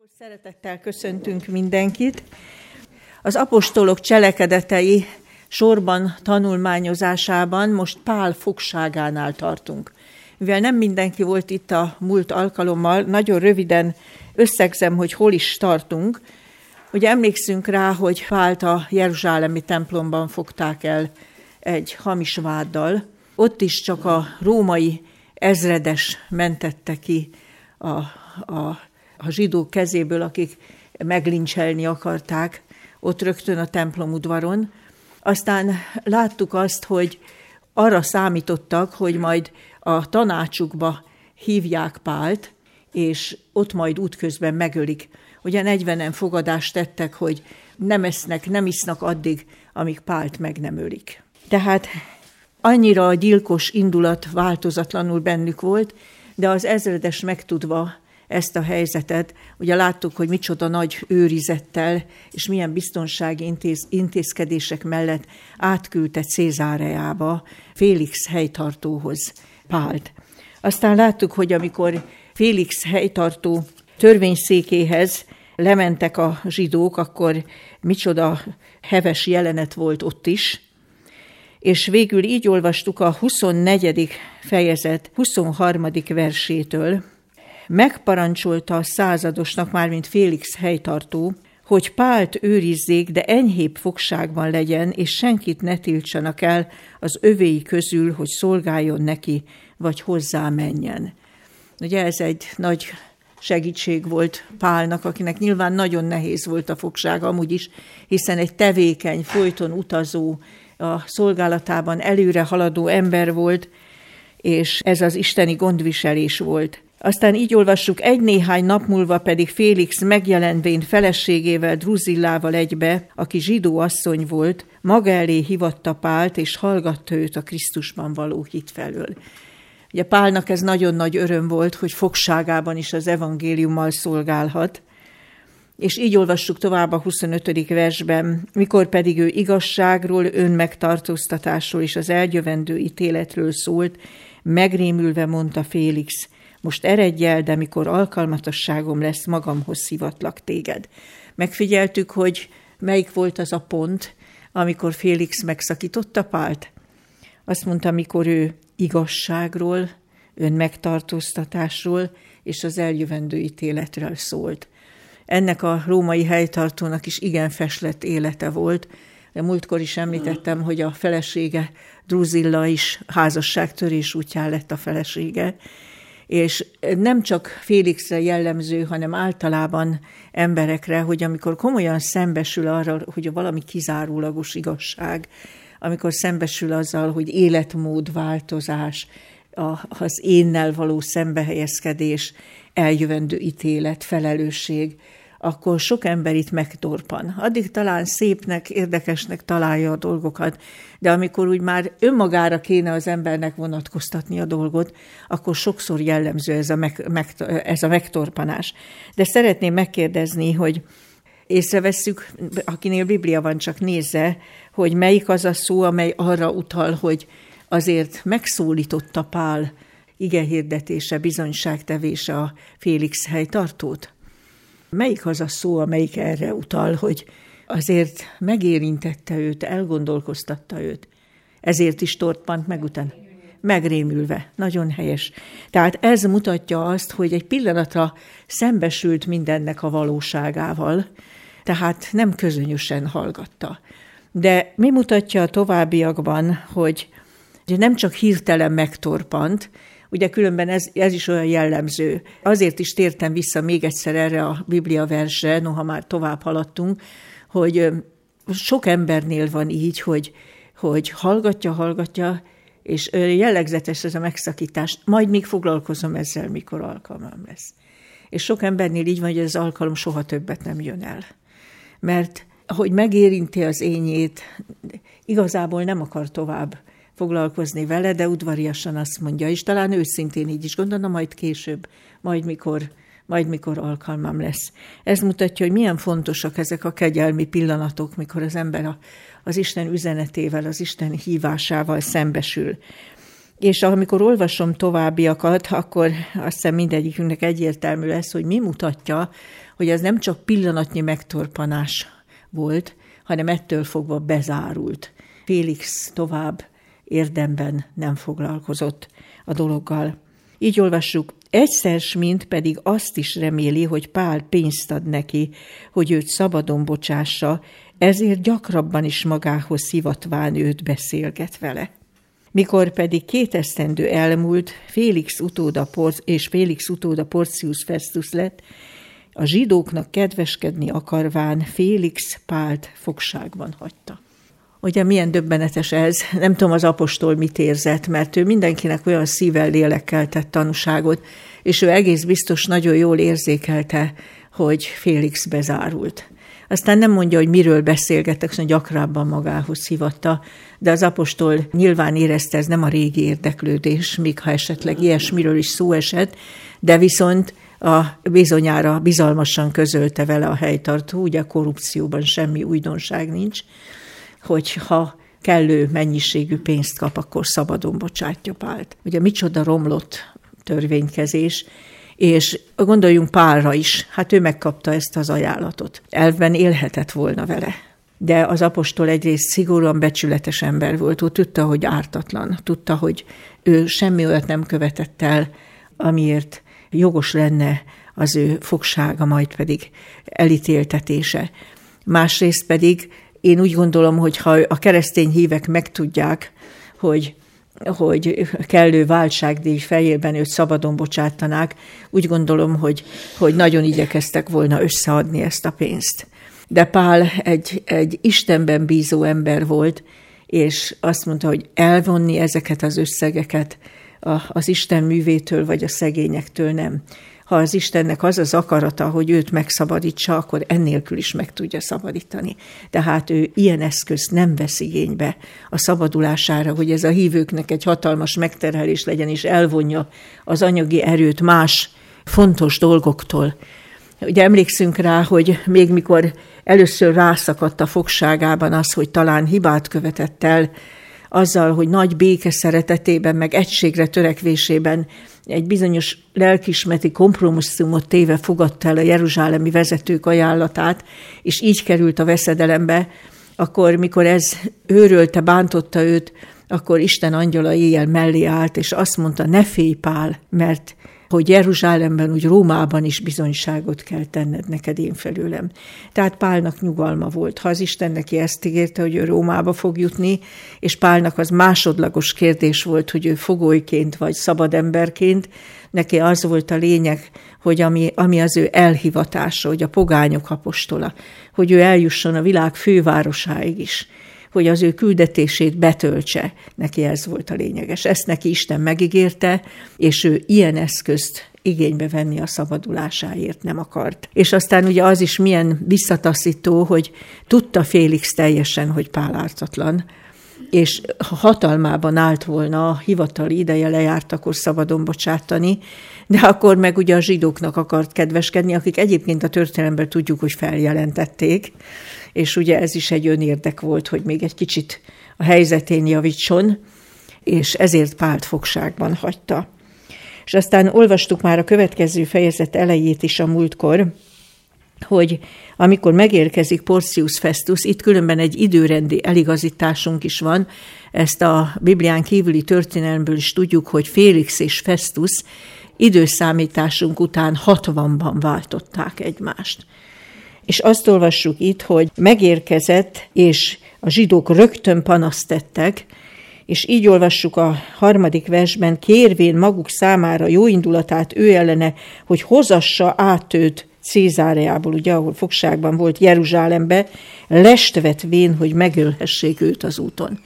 Szeretettel köszöntünk mindenkit. Az apostolok cselekedetei sorban tanulmányozásában most Pál fogságánál tartunk. Mivel nem mindenki volt itt a múlt alkalommal, nagyon röviden összegzem, hogy hol is tartunk. Ugye emlékszünk rá, hogy Pált a jeruzsálemi templomban fogták el egy hamis váddal. Ott is csak a római ezredes mentette ki a zsidók kezéből, akik meglincselni akarták, ott rögtön a templom udvaron. Aztán láttuk azt, hogy arra számítottak, hogy majd a tanácsukba hívják Pált, és ott majd útközben megölik. Ugye 40-en fogadást tettek, hogy nem esznek, nem isznak addig, amíg Pált meg nem ölik. Tehát annyira a gyilkos indulat változatlanul bennük volt, de az ezredes megtudva ezt a helyzetet, ugye láttuk, hogy micsoda nagy őrizettel és milyen biztonsági intézkedések mellett átküldte Cézáreába, Félix helytartóhoz Pált. Aztán láttuk, hogy amikor Félix helytartó törvényszékéhez lementek a zsidók, akkor micsoda heves jelenet volt ott is, és végül így olvastuk a 24. fejezet 23. versétől. Megparancsolta a századosnak, mármint Félix helytartó, hogy Pált őrizzék, de enyhébb fogságban legyen, és senkit ne tiltsanak el az övéi közül, hogy szolgáljon neki, vagy hozzá menjen. Ugye ez egy nagy segítség volt Pálnak, akinek nyilván nagyon nehéz volt a fogság amúgy is, hiszen egy tevékeny, folyton utazó, a szolgálatában előre haladó ember volt, és ez az isteni gondviselés volt. Aztán így olvassuk, egy néhány nap múlva pedig Félix megjelenvén feleségével, Druzillával egybe, aki zsidó asszony volt, maga elé hívatta Pált, és hallgatta őt a Krisztusban való hit felől. Ugye Pálnak ez nagyon nagy öröm volt, hogy fogságában is az evangéliummal szolgálhat, és így olvassuk tovább a 25. versben, mikor pedig ő igazságról, önmegtartóztatásról és az eljövendő ítéletről szólt, megrémülve mondta Félix, most eredj el, de mikor alkalmatosságom lesz, magamhoz hívatlak téged. Megfigyeltük, hogy melyik volt az a pont, amikor Félix megszakította Pált? Azt mondta, mikor ő igazságról, önmegtartóztatásról és az eljövendő ítéletről szólt. Ennek a római helytartónak is igen feslett élete volt. De múltkor is említettem, hogy a felesége Druzilla is házasságtörés útján lett a felesége, és nem csak Félixre jellemző, hanem általában emberekre, hogy amikor komolyan szembesül arra, hogy valami kizárólagos igazság, amikor szembesül azzal, hogy életmódváltozás, az énnel való szembehelyezkedés, eljövendő ítélet, felelősség, akkor sok ember itt megtorpan. Addig talán szépnek, érdekesnek találja a dolgokat, de amikor úgy már önmagára kéne az embernek vonatkoztatni a dolgot, akkor sokszor jellemző ez a megtorpanás. De szeretném megkérdezni, hogy észrevesszük, akinél Biblia van, csak nézze, hogy melyik az a szó, amely arra utal, hogy azért megszólította Pál igehirdetése, bizonyságtevése a Félix helytartót. Melyik az a szó, amelyik erre utal, hogy azért megérintette őt, elgondolkoztatta őt. Ezért is torpant meg utána. Megrémülve. Nagyon helyes. Tehát ez mutatja azt, hogy egy pillanatra szembesült mindennek a valóságával, tehát nem közönösen hallgatta. De mi mutatja a továbbiakban, hogy nem csak hirtelen megtorpant, ugye különben ez is olyan jellemző. Azért is tértem vissza még egyszer erre a Biblia versre, noha már tovább haladtunk, hogy sok embernél van így, hogy hallgatja, és jellegzetes ez a megszakítás. Majd még foglalkozom ezzel, mikor alkalmam lesz. És sok embernél így van, hogy ez az alkalom soha többet nem jön el. Mert ahogy megérinti az ényét, igazából nem akar tovább foglalkozni vele, de udvariasan azt mondja, és talán őszintén így is gondolna, majd később, majd mikor alkalmam lesz. Ez mutatja, hogy milyen fontosak ezek a kegyelmi pillanatok, mikor az ember az Isten üzenetével, az Isten hívásával szembesül. És amikor olvasom továbbiakat, akkor azt hiszem mindegyikünknek egyértelmű lesz, hogy mi mutatja, hogy ez nem csak pillanatnyi megtorpanás volt, hanem ettől fogva bezárult. Félix tovább érdemben nem foglalkozott a dologgal. Így olvassuk, egyszer mint pedig azt is reméli, hogy Pál pénzt ad neki, hogy őt szabadon bocsássa, ezért gyakrabban is magához hivatván őt beszélget vele. Mikor pedig 2 esztendő elmúlt, Félix utóda Porcius Festus lett, a zsidóknak kedveskedni akarván Félix Pált fogságban hagyta. Ugye milyen döbbenetes ez, nem tudom az apostol mit érzett, mert ő mindenkinek olyan szívvel, lélekkel tett tanúságot, és ő egész biztos nagyon jól érzékelte, hogy Félix bezárult. Aztán nem mondja, hogy miről beszélgettek, szóval gyakrabban magához hívatta, de az apostol nyilván érezte, ez nem a régi érdeklődés, míg ha esetleg ilyesmiről is szó esett, de viszont bizonyára bizalmasan közölte vele a helytartó, ugye a korrupcióban semmi újdonság nincs, hogy ha kellő mennyiségű pénzt kap, akkor szabadon bocsátja Pált. Ugye micsoda romlott törvénykezés, és gondoljunk Pálra is, hát ő megkapta ezt az ajánlatot. Elvben élhetett volna vele. De az apostol egyrészt szigorúan becsületes ember volt, ő tudta, hogy ártatlan, tudta, hogy ő semmi olyat nem követett el, amiért jogos lenne az ő fogsága, majd pedig elítéltetése. Másrészt pedig én úgy gondolom, hogy ha a keresztény hívek megtudják, hogy kellő váltságdíj fejében őt szabadon bocsátanák, úgy gondolom, hogy nagyon igyekeztek volna összeadni ezt a pénzt. De Pál egy Istenben bízó ember volt, és azt mondta, hogy elvonni ezeket az összegeket az Isten művétől vagy a szegényektől nem. Ha az Istennek az az akarata, hogy őt megszabadítsa, akkor ennélkül is meg tudja szabadítani. Tehát ő ilyen eszközt nem vesz igénybe a szabadulására, hogy ez a hívőknek egy hatalmas megterhelés legyen, és elvonja az anyagi erőt más fontos dolgoktól. Ugye emlékszünk rá, hogy még mikor először rászakadt a fogságában az, hogy talán hibát követett el, azzal, hogy nagy béke szeretetében, meg egységre törekvésében egy bizonyos lelkiismereti kompromisszumot téve fogadta el a jeruzsálemi vezetők ajánlatát, és így került a veszedelembe, akkor, mikor ez őrölte, bántotta őt, akkor Isten angyala éjjel mellé állt, és azt mondta, ne félj Pál, mert hogy Jeruzsálemben, úgy Rómában is bizonyságot kell tenned neked én felőlem. Tehát Pálnak nyugalma volt. Ha az Isten neki ezt ígérte, hogy ő Rómába fog jutni, és Pálnak az másodlagos kérdés volt, hogy ő fogolyként vagy szabad emberként, neki az volt a lényeg, hogy ami az ő elhivatása, hogy a pogányok apostola, hogy ő eljusson a világ fővárosáig is, hogy az ő küldetését betöltse, neki ez volt a lényeges. Ezt neki Isten megígérte, és ő ilyen eszközt igénybe venni a szabadulásáért nem akart. És aztán ugye az is milyen visszataszító, hogy tudta Félix teljesen, hogy Pál ártatlan, és ha hatalmában állt volna, a hivatali ideje lejárt, akkor szabadon bocsátani, de akkor meg ugye a zsidóknak akart kedveskedni, akik egyébként a történelemben tudjuk, hogy feljelentették, és ugye ez is egy önérdek volt, hogy még egy kicsit a helyzetén javítson, és ezért Pált fogságban hagyta. És aztán olvastuk már a következő fejezet elejét is a múltkor, hogy amikor megérkezik Porcius Festus, itt különben egy időrendi eligazításunk is van, ezt a Biblián kívüli történelmből is tudjuk, hogy Félix és Festus időszámításunk után 60-ban váltották egymást. És azt olvassuk itt, hogy megérkezett, és a zsidók rögtön panaszt tettek, és így olvassuk a 3. versben, kérvén maguk számára jó indulatát ő ellene, hogy hozassa át őt Cézáreából, ugye, ahol fogságban volt, Jeruzsálembe, lest vetvén, hogy megölhessék őt az úton.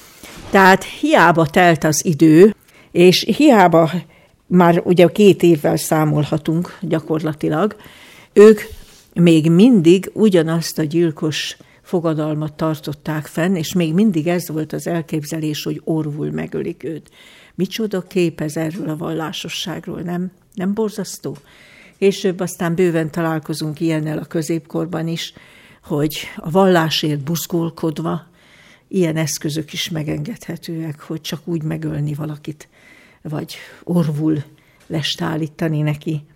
Tehát hiába telt az idő, és hiába már ugye 2 évvel számolhatunk gyakorlatilag, ők még mindig ugyanazt a gyilkos fogadalmat tartották fenn, és még mindig ez volt az elképzelés, hogy orvul megölik őt. Micsoda kép ez erről a vallásosságról, nem borzasztó? Később aztán bőven találkozunk ilyennel a középkorban is, hogy a vallásért buzgolkodva ilyen eszközök is megengedhetőek, hogy csak úgy megölni valakit, vagy orvul lest állítani neki.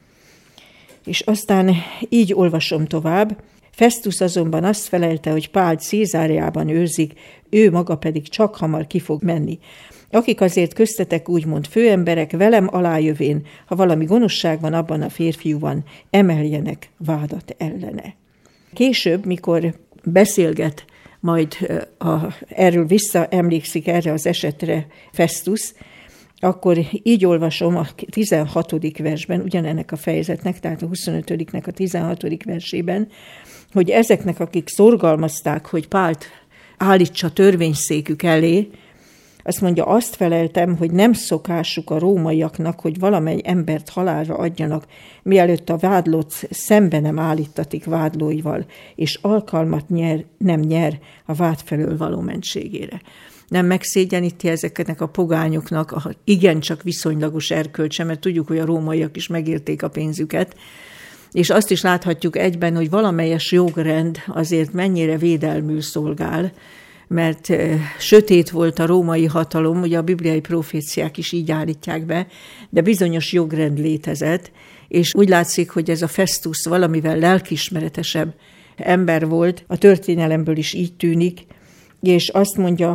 És aztán így olvasom tovább. Festus azonban azt felelte, hogy Pált Cézáriában őrzik, ő maga pedig csak hamar ki fog menni. Akik azért köztetek úgymond főemberek, velem alájövén, ha valami gonoszság van abban a férfiúban, emeljenek vádat ellene. Később, mikor beszélget, majd erről visszaemlékszik erre az esetre Festus, akkor így olvasom a 16. versben, ugyanennek a fejezetnek, tehát a 25-nek a 16. versében, hogy ezeknek, akik szorgalmazták, hogy Pált állítsa törvényszékük elé, azt mondja, azt feleltem, hogy nem szokásuk a rómaiaknak, hogy valamely embert halálra adjanak, mielőtt a vádlott szembe nem állítatik vádlóival, és alkalmat nem nyer a vád felől való mentségére. Nem megszégyeníti ezeknek a pogányoknak a igencsak viszonylagos erkölcse, mert tudjuk, hogy a rómaiak is megérték a pénzüket, és azt is láthatjuk egyben, hogy valamelyes jogrend azért mennyire védelmül szolgál, mert sötét volt a római hatalom, ugye a bibliai proféciák is így állítják be, de bizonyos jogrend létezett, és úgy látszik, hogy ez a Festus valamivel lelkiismeretesebb ember volt, a történelemből is így tűnik, és azt mondja,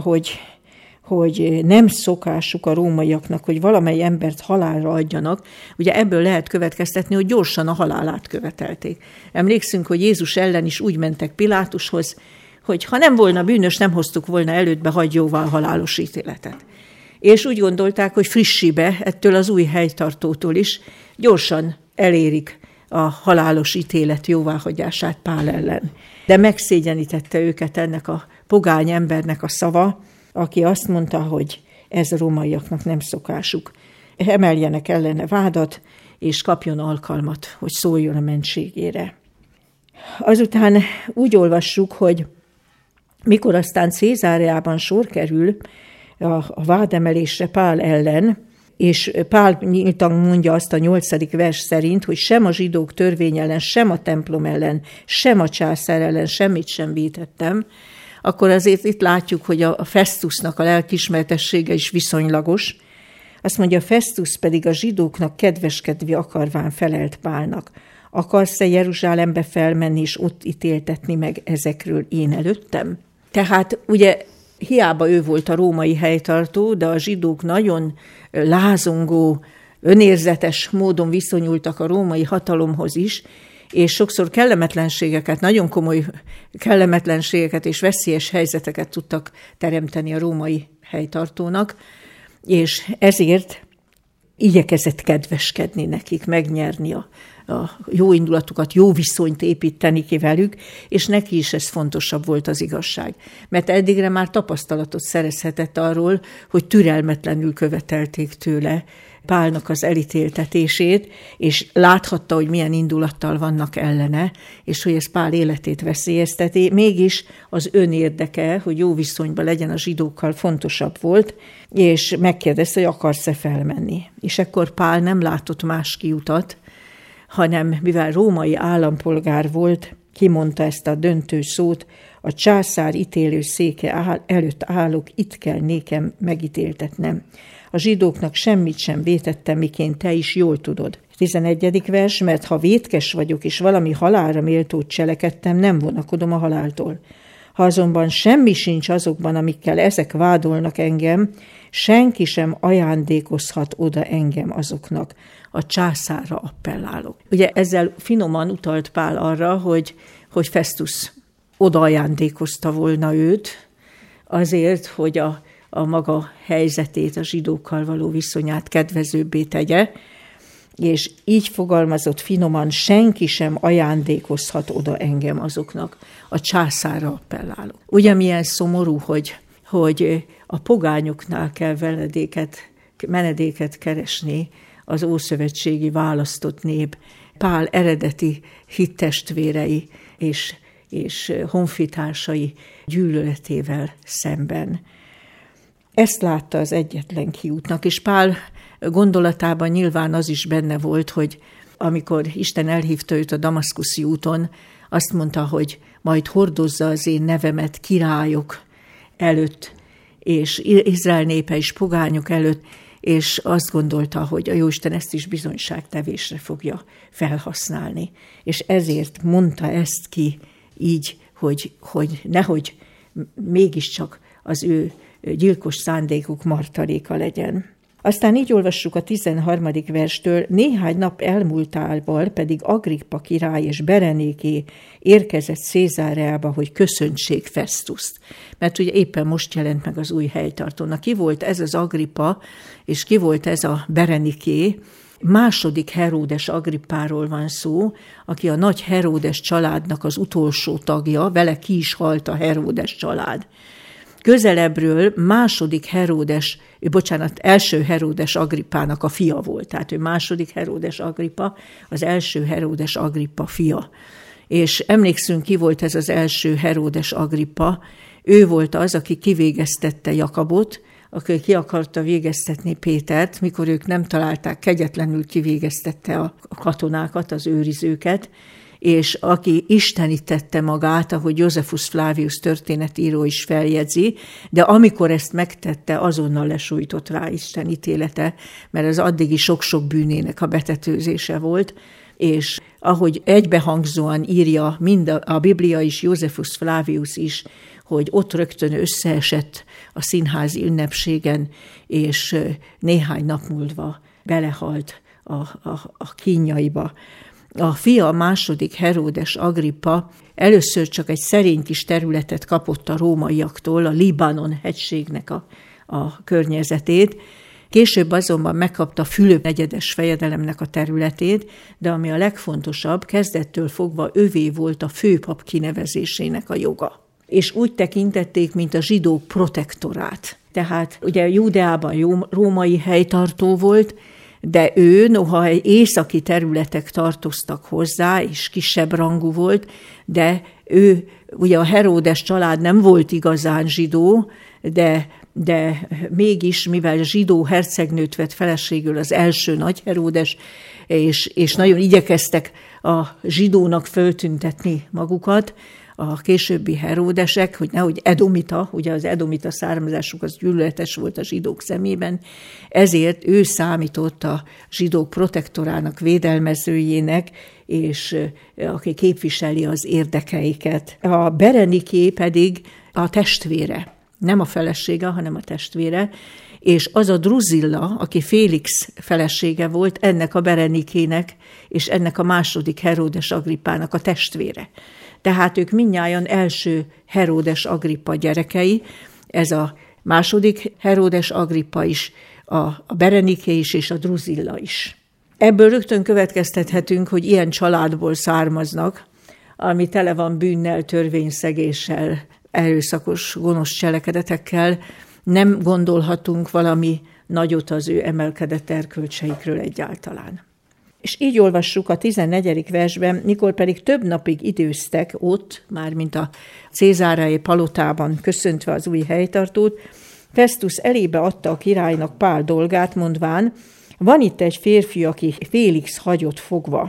hogy nem szokásuk a rómaiaknak, hogy valamely embert halálra adjanak. Ugye ebből lehet következtetni, hogy gyorsan a halálát követelték. Emlékszünk, hogy Jézus ellen is úgy mentek Pilátushoz, hogy ha nem volna bűnös, nem hoztuk volna elődbe, hagy jóvá a halálos ítéletet. És úgy gondolták, hogy frissibe, ettől az új helytartótól is gyorsan elérik a halálos ítélet jóváhagyását Pál ellen. De megszégyenítette őket ennek a pogány embernek a szava, aki azt mondta, hogy ez a rómaiaknak nem szokásuk. Emeljenek ellene vádat, és kapjon alkalmat, hogy szóljon a mentségére. Azután úgy olvassuk, hogy mikor aztán Cézáriában sor kerül a vádemelésre Pál ellen, és Pál nyíltan mondja azt a 8. vers szerint, hogy sem a zsidók törvény ellen, sem a templom ellen, sem a császár ellen semmit sem vétettem, akkor azért itt látjuk, hogy a Festusnak a lelkiismeretessége is viszonylagos. Azt mondja, Festus pedig a zsidóknak kedveskedve akarván felelt Pálnak. Akarsz-e Jeruzsálembe felmenni, és ott ítéltetni meg ezekről én előttem? Tehát ugye hiába ő volt a római helytartó, de a zsidók nagyon lázongó, önérzetes módon viszonyultak a római hatalomhoz is, és sokszor kellemetlenségeket, nagyon komoly kellemetlenségeket és veszélyes helyzeteket tudtak teremteni a római helytartónak, és ezért igyekezett kedveskedni nekik, megnyerni a jó indulatukat, jó viszonyt építeni ki velük, és neki is ez fontosabb volt az igazság. Mert eddigre már tapasztalatot szerezhetett arról, hogy türelmetlenül követelték tőle Pálnak az elítéltetését, és láthatta, hogy milyen indulattal vannak ellene, és hogy ez Pál életét veszélyezteti. Mégis az önérdeke, hogy jó viszonyban legyen a zsidókkal, fontosabb volt, és megkérdezte, hogy akarsz-e felmenni. És akkor Pál nem látott más kiutat, hanem mivel római állampolgár volt, kimondta ezt a döntő szót, a császár ítélő széke előtt állok, itt kell nékem megítéltetnem. A zsidóknak semmit sem vétettem, miként te is jól tudod. 11. vers, mert ha vétkes vagyok, és valami halálra méltót cselekedtem, nem vonakodom a haláltól. Ha azonban semmi sincs azokban, amikkel ezek vádolnak engem, senki sem ajándékozhat oda engem azoknak. A császárra appellálok. Ugye ezzel finoman utalt Pál arra, hogy Festus oda ajándékozta volna őt, azért, hogy a maga helyzetét, a zsidókkal való viszonyát kedvezőbbé tegye, és így fogalmazott finoman, senki sem ajándékozhat oda engem azoknak, a császárra appellálok. Ugye milyen szomorú, hogy a pogányoknál kell menedéket keresni az ószövetségi választott nép, Pál eredeti hittestvérei és honfitársai gyűlöletével szemben. Ezt látta az egyetlen kiútnak, és Pál gondolatában nyilván az is benne volt, hogy amikor Isten elhívta őt a damaszkuszi úton, azt mondta, hogy majd hordozza az én nevemet királyok előtt, és Izrael népe is pogányok előtt, és azt gondolta, hogy a Jóisten ezt is bizonyságtevésre fogja felhasználni. És ezért mondta ezt ki így, hogy nehogy mégiscsak az ő gyilkos szándékuk martaléka legyen. Aztán így olvassuk a 13. verstől, néhány nap elmúltával pedig Agrippa király és Berenéké érkezett Cézáreába, hogy köszöntsék Festuszt. Mert ugye éppen most jelent meg az új helytartónak. Ki volt ez az Agrippa, és ki volt ez a Berenéké? Második Heródes Agrippáról van szó, aki a nagy Heródes családnak az utolsó tagja, vele ki is halt a Heródes család. Közelebbről első Heródes Agrippának a fia volt. Tehát ő második Heródes Agrippa, az első Heródes Agrippa fia. És emlékszünk, ki volt ez az első Heródes Agrippa. Ő volt az, aki kivégeztette Jakabot, aki ki akarta végeztetni Pétert, mikor ők nem találták, kegyetlenül kivégeztette a katonákat, az őrizőket, és aki istenítette magát, ahogy Josephus Flavius történetíró is feljegyzi, de amikor ezt megtette, azonnal lesújtott rá Isten ítélete, mert az addigi sok-sok bűnének a betetőzése volt, és ahogy egybehangzóan írja mind a Biblia is, Josephus Flavius is, hogy ott rögtön összeesett a színházi ünnepségen, és néhány nap múlva belehalt a kínjaiba. A fia, a második Heródes Agrippa először csak egy szerény kis területet kapott a rómaiaktól, a Libanon hegységnek a környezetét, később azonban megkapta Fülöp negyedes fejedelemnek a területét, de ami a legfontosabb, kezdettől fogva övé volt a főpap kinevezésének a joga. És úgy tekintették, mint a zsidók protektorát. Tehát ugye Júdeában római helytartó volt, de ő, noha északi területek tartoztak hozzá, és kisebb rangú volt, de ő, ugye a Heródes család nem volt igazán zsidó, de mégis, mivel zsidó hercegnőt vett feleségül az első nagy Heródes, és nagyon igyekeztek a zsidónak föltüntetni magukat, a későbbi Heródesek, hogy nehogy edomita, ugye az edomita származásuk az gyűlöletes volt a zsidók szemében, ezért ő számított a zsidók protektorának, védelmezőjének, és aki képviseli az érdekeiket. A Bereniké pedig a testvére, nem a felesége, hanem a testvére, és az a Druzilla, aki Félix felesége volt, ennek a Berenikének, és ennek a második Heródes Agrippának a testvére. Tehát ők mindnyájan első Heródes Agrippa gyerekei, ez a második Heródes Agrippa is, a Bereniké is és a Druzilla is. Ebből rögtön következtethetünk, hogy ilyen családból származnak, ami tele van bűnnel, törvényszegéssel, erőszakos, gonosz cselekedetekkel, nem gondolhatunk valami nagyot az ő emelkedett erkölcseikről egyáltalán. És így olvassuk a 14. versben, mikor pedig több napig időztek ott, mármint a cézáreai palotában köszöntve az új helytartót, Festus elébe adta a királynak Pál dolgát, mondván, van itt egy férfi, aki Félix hagyott fogva.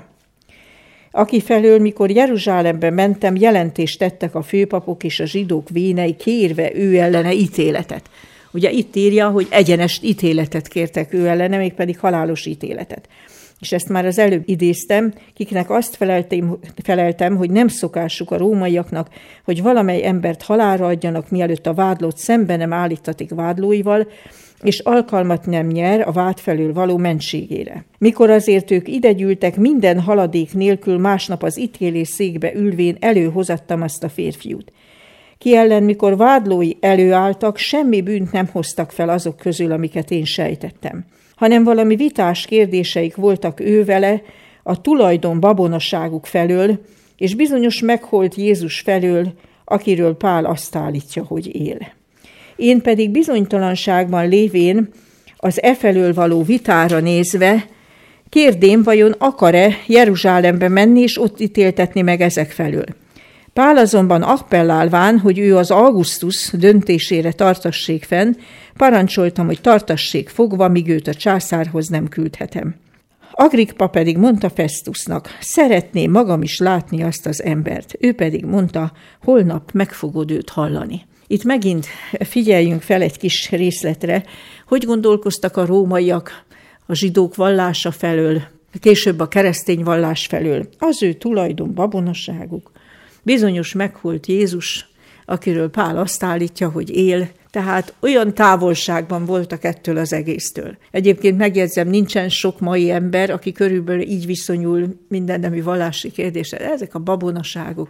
Aki felől, mikor Jeruzsálembe mentem, jelentést tettek a főpapok és a zsidók vénei, kérve ő ellene ítéletet. Ugye itt írja, hogy egyenes ítéletet kértek ő ellene, mégpedig halálos ítéletet. És ezt már az előbb idéztem, kiknek azt feleltem, hogy nem szokásuk a rómaiaknak, hogy valamely embert halálra adjanak, mielőtt a vádlott szembe nem állítatik vádlóival, és alkalmat nem nyer a vád felől való mentségére. Mikor azért ők idegyűltek, minden haladék nélkül másnap az ítélés székbe ülvén előhozattam azt a férfiút. Ki ellen, mikor vádlói előálltak, semmi bűnt nem hoztak fel azok közül, amiket én sejtettem, hanem valami vitás kérdéseik voltak ővele a tulajdon babonaságuk felől, és bizonyos megholt Jézus felől, akiről Pál azt állítja, hogy él. Én pedig bizonytalanságban lévén az felől való vitára nézve, kérdém, vajon akar-e Jeruzsálembe menni, és ott ítéltetni meg ezek felől. Pál azonban appellálván, hogy ő az Augustus döntésére tartassék fenn, parancsoltam, hogy tartassék fogva, míg őt a császárhoz nem küldhetem. Agrippa pedig mondta Festusnak, szeretném magam is látni azt az embert. Ő pedig mondta, holnap meg fogod őt hallani. Itt megint figyeljünk fel egy kis részletre, hogy gondolkoztak a rómaiak a zsidók vallása felől, később a keresztény vallás felől. Az ő tulajdon babonaságuk. Bizonyos meghalt Jézus, akiről Pál azt állítja, hogy él, tehát olyan távolságban voltak ettől az egésztől. Egyébként megjegyzem, nincsen sok mai ember, aki körülbelül így viszonyul mindennemű vallási kérdésre. Ezek a babonaságok.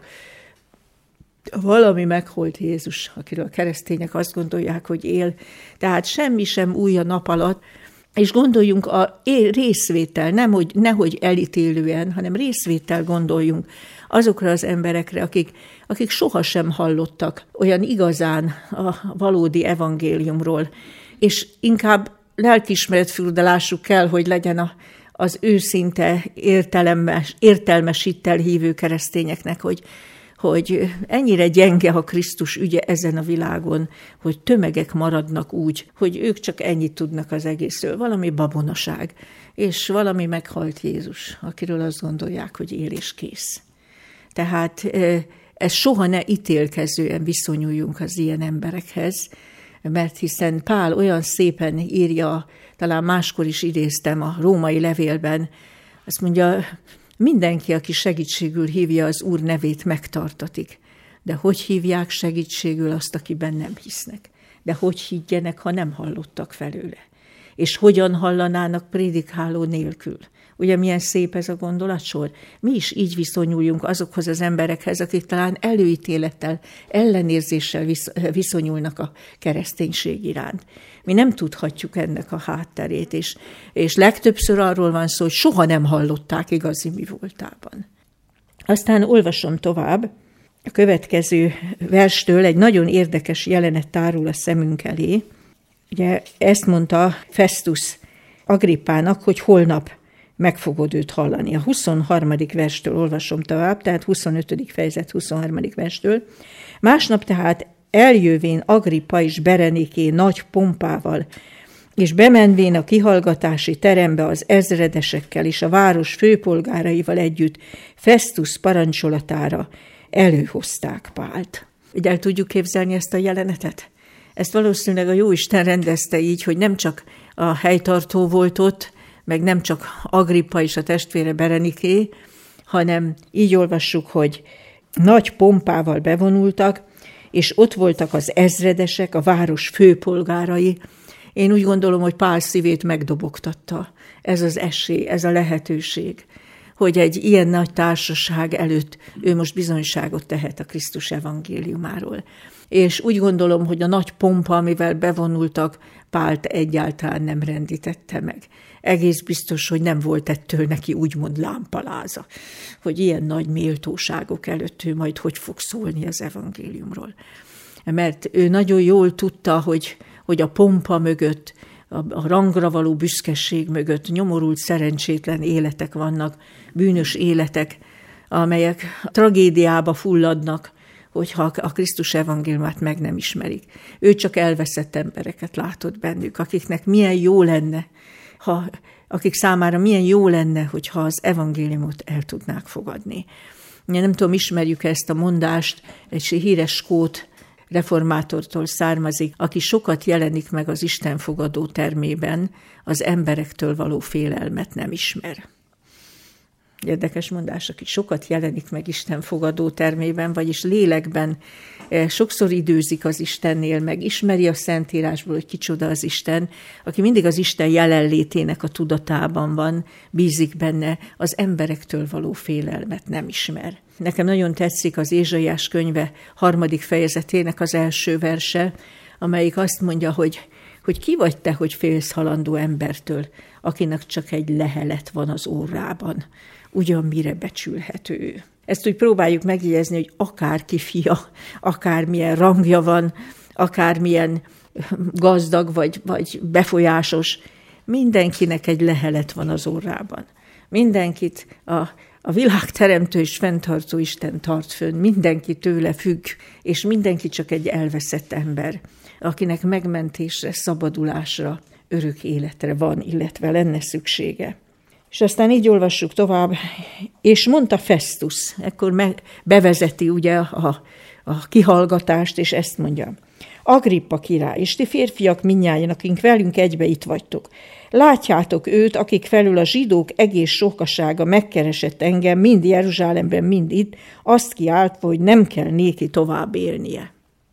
Valami meghalt Jézus, akiről a keresztények azt gondolják, hogy él. Tehát semmi sem új a nap alatt, és gondoljunk a részvétel, nehogy elítélően, hanem részvétel gondoljunk azokra az emberekre, akik sohasem hallottak olyan igazán a valódi evangéliumról, és inkább lelkiismeretfurdalássuk kell, hogy legyen az őszinte értelmes hittel hívő keresztényeknek, hogy ennyire gyenge a Krisztus ügye ezen a világon, hogy tömegek maradnak úgy, hogy ők csak ennyit tudnak az egészről. Valami babonaság, és valami meghalt Jézus, akiről azt gondolják, hogy él és kész. Tehát ez soha ne ítélkezően viszonyuljunk az ilyen emberekhez, mert hiszen Pál olyan szépen írja, talán máskor is idéztem a római levélben, azt mondja, mindenki, aki segítségül hívja az Úr nevét, megtartatik. De hogy hívják segítségül azt, akiben nem hisznek? De hogy higgyenek, ha nem hallottak felőle? És hogyan hallanának prédikáló nélkül? Ugye milyen szép ez a gondolatsor? Mi is így viszonyuljunk azokhoz az emberekhez, akik talán előítélettel, ellenérzéssel viszonyulnak a kereszténység iránt. Mi nem tudhatjuk ennek a hátterét, és legtöbbször arról van szó, hogy soha nem hallották igazi mi voltában. Aztán olvasom tovább, a következő verstől egy nagyon érdekes jelenet tárul a szemünk elé. Ugye ezt mondta Festus Agrippának, hogy holnap meg fogod őt hallani. A 23. verstől olvasom tovább, tehát 25. fejezet 23. verstől. Másnap tehát eljövén Agrippa és Bereniké nagy pompával, és bemenvén a kihallgatási terembe az ezredesekkel és a város főpolgáraival együtt Festus parancsolatára előhozták Pált. Ugye el tudjuk képzelni ezt a jelenetet? Ezt valószínűleg a Jóisten rendezte így, hogy nem csak a helytartó volt ott, meg nem csak Agrippa és a testvére Bereniké, hanem így olvassuk, hogy nagy pompával bevonultak, és ott voltak az ezredesek, a város főpolgárai. Én úgy gondolom, hogy Pál szívét megdobogtatta ez az esély, ez a lehetőség, hogy egy ilyen nagy társaság előtt ő most bizonyságot tehet a Krisztus evangéliumáról. És úgy gondolom, hogy a nagy pompa, amivel bevonultak, Pált egyáltalán nem rendítette meg. Egész biztos, hogy nem volt ettől neki úgymond lámpaláza, hogy ilyen nagy méltóságok előtt ő majd hogy fog szólni az evangéliumról. Mert ő nagyon jól tudta, hogy a pompa mögött, a rangra való büszkeség mögött nyomorult, szerencsétlen életek vannak, bűnös életek, amelyek tragédiába fulladnak, hogyha a Krisztus evangéliumát meg nem ismerik. Ő csak elveszett embereket látott bennük, akiknek milyen jó lenne, akik számára milyen jó lenne, hogyha az evangéliumot el tudnák fogadni. Nem tudom, ismerjük ezt a mondást, egy híres skót reformátortól származik, aki sokat jelenik meg az Isten fogadó termében, az emberektől való félelmet nem ismer. Érdekes mondás, aki sokat jelenik meg Isten fogadó termében, vagyis lélekben sokszor időzik az Istennél, meg ismeri a Szentírásból, hogy kicsoda az Isten, aki mindig az Isten jelenlétének a tudatában van, bízik benne, az emberektől való félelmet nem ismer. Nekem nagyon tetszik az Ézsaiás könyve 3. fejezetének az első verse, amelyik azt mondja, hogy ki vagy te, hogy félsz halandó embertől, akinek csak egy lehelet van az orrában, ugyan mire becsülhető ő. Ezt úgy próbáljuk megjegyezni, hogy akárki fia, akármilyen rangja van, akármilyen gazdag vagy befolyásos, mindenkinek egy lehelet van az orrában. Mindenkit a világ teremtő és fenntartó Isten tart fönn, mindenki tőle függ, és mindenki csak egy elveszett ember, akinek megmentésre, szabadulásra, örök életre van, illetve lenne szüksége. És aztán így olvassuk tovább, és mondta Festus, ekkor bevezeti ugye a kihallgatást, és ezt mondja. Agrippa király, és ti férfiak mindnyájan, akik velünk egybe itt vagytok. Látjátok őt, akik felül a zsidók egész sokasága megkeresett engem, mind Jeruzsálemben, mind itt, azt kiáltva, hogy nem kell néki tovább élnie.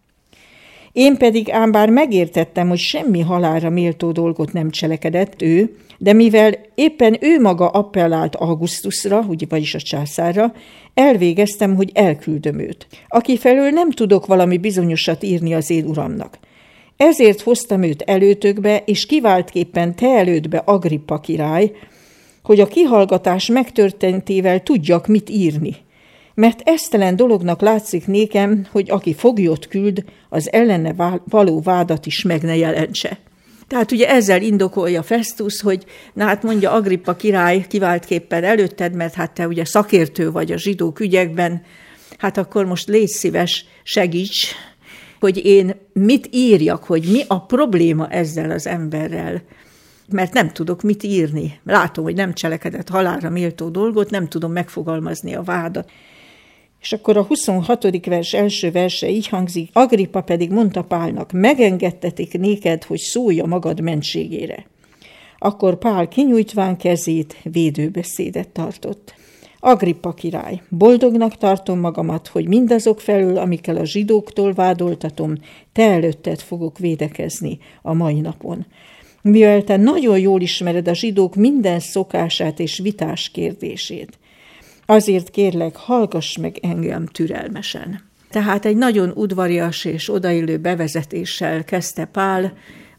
Én pedig ám bár megértettem, hogy semmi halálra méltó dolgot nem cselekedett ő, de mivel éppen ő maga appellált Augustusra, vagyis a császárra, elvégeztem, hogy elküldöm őt, aki felől nem tudok valami bizonyosat írni az én uramnak. Ezért hoztam őt előtökbe, és kiváltképpen te elődbe, Agrippa király, hogy a kihallgatás megtörténtével tudjak mit írni. Mert esztelen dolognak látszik nékem, hogy aki foglyot küld, az ellene való vádat is meg ne jelentse. Tehát ugye ezzel indokolja Festus, hogy hát mondja Agrippa király kiváltképpen előtted, mert hát te ugye szakértő vagy a zsidók ügyekben, hát akkor most légy szíves, segíts, hogy én mit írjak, hogy mi a probléma ezzel az emberrel, mert nem tudok mit írni. Látom, hogy nem cselekedett halálra méltó dolgot, nem tudom megfogalmazni a vádat. És akkor a 26. vers első verse így hangzik, Agrippa pedig mondta Pálnak, megengedtetik néked, hogy szólj a magad mentségére. Akkor Pál kinyújtván kezét védőbeszédet tartott. Agrippa király, boldognak tartom magamat, hogy mindazok felől, amikkel a zsidóktól vádoltatom, te előtted fogok védekezni a mai napon. Mivel te nagyon jól ismered a zsidók minden szokását és vitás kérdését. Azért kérlek, hallgass meg engem türelmesen. Tehát egy nagyon udvarias és odaillő bevezetéssel kezdte Pál,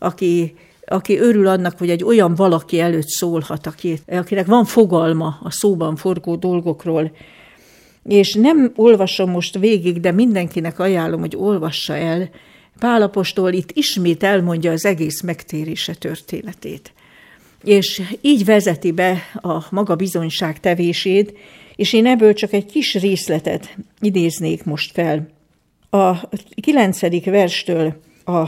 aki örül annak, hogy egy olyan valaki előtt szólhat, akinek van fogalma a szóban forgó dolgokról. És nem olvasom most végig, de mindenkinek ajánlom, hogy olvassa el. Pál apostol itt ismét elmondja az egész megtérése történetét. És így vezeti be a maga bizonyságtevését, és én ebből csak egy kis részletet idéznék most fel. A 9. verstől a